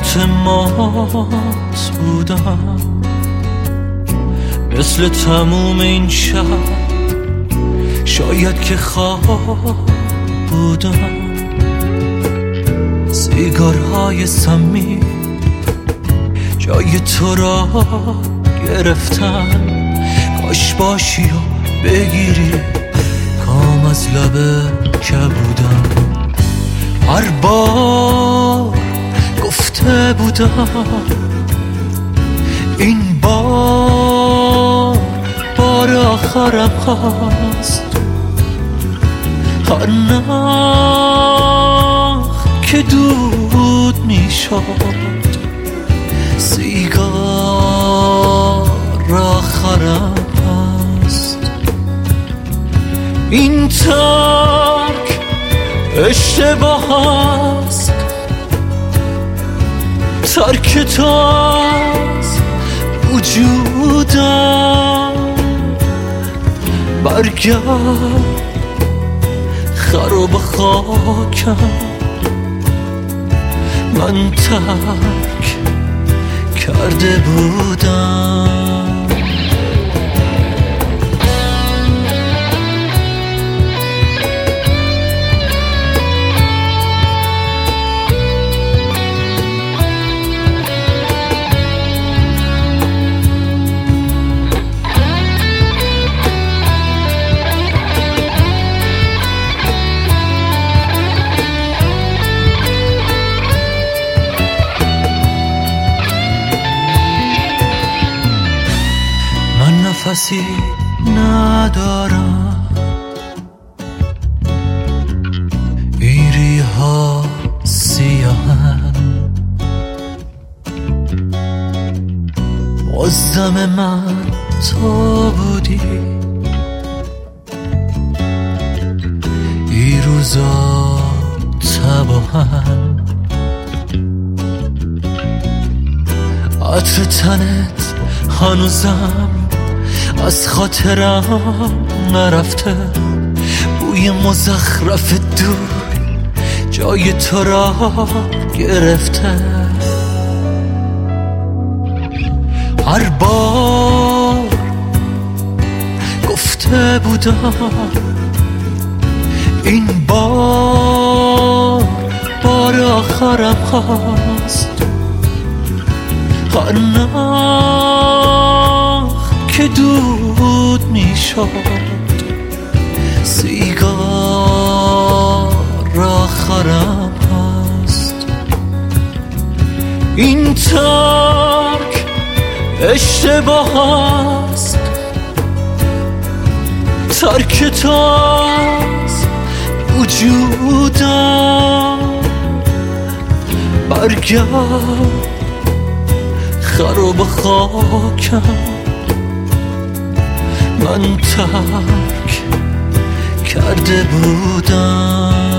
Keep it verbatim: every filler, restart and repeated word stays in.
اعتماد بودم، مثل تموم این شب شاید که خواب بودم. سیگارهای سمی جای تو را گرفتن، کاش باشی و بگیری کام از لب کبودم. هر بار گفته بودم این بار بار آخرم هست. هر نخ که دود می شد سیگار آخرم هست. این ترک اشتباه است، ترک تو از وجودم. برگرد خراب خاکم، من ترک کرده بودم. نفسی ندارم، ایری ها سیاهن، بازدم من تو بودی. ای روزا تباهن، عطر تنت هنوزم از خاطرم نرفته. بوی مزخرف دور جای تو را گرفته. هر بار گفته بودم این بار بار آخرم هست. هر نخ که دود می شد سیگار آخرم هست. این ترک اشتباه است، ترک تو از وجودم. برگرد خراب خاکم، من ترک کرده بودم.